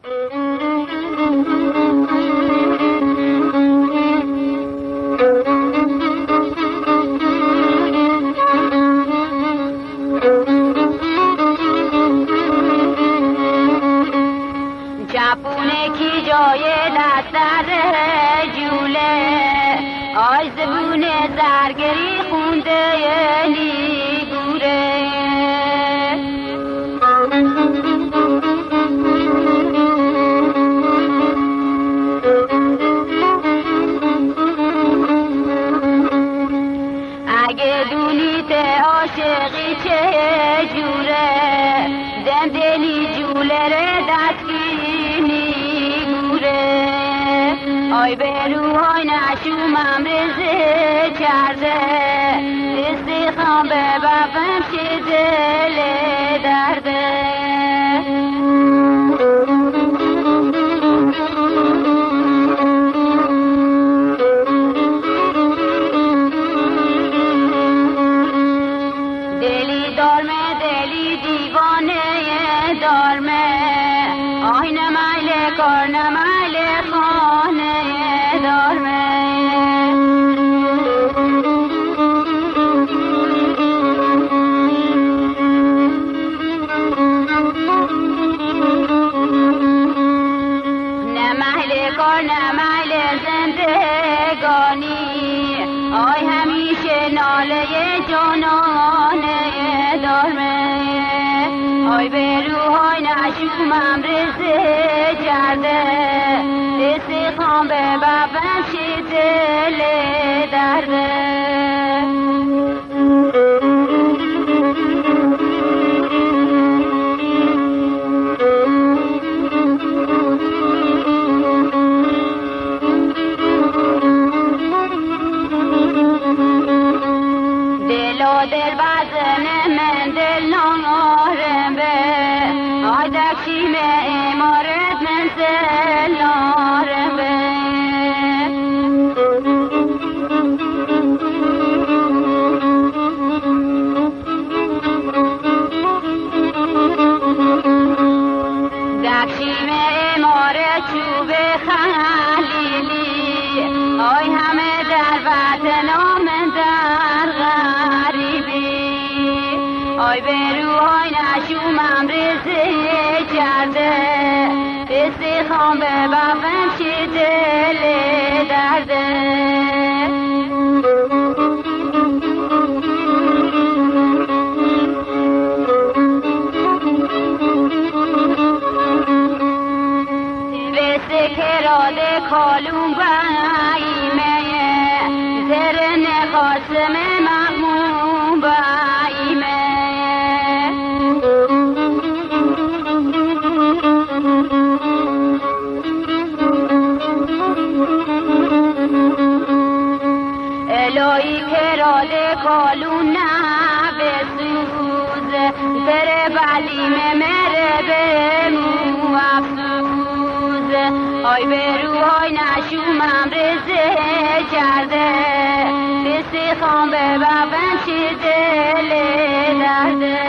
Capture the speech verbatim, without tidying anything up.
چپونه کی جای دستر جوله آی زبونه زرگری خونده نیگوره اگه دونیت عاشقی چه جوره دم دلی جوله ره دستگینی گوره آی بروهای نشومم رزه کرده استخوام به بابم چه دل درده دلی دارمه دلی دیوانه دارمه آی نمایل کار نمایل خانه دارمه نمایل کار نمایل زندگانی آی همیشه ناله جانانه دارمه آی به روحای نشومم رزه کرده استخوام به بابم چه دل درده دل بزن من دل نارم به آی دکشیم امارت من زل نارم به دکشیم امارت چوب خلیلی آی همه در وطن من در غریبی آی به روحای نشومم رزه کرده استخوام به بابم چه دل درده کرده کالون بایمه زر نخاسم مغموم بایمه الهی کرده کالون نبسوز زر بلیمه مره بمو افسوز آی به روحای نشومم رزه کرده استخوام به بابم چه دل درده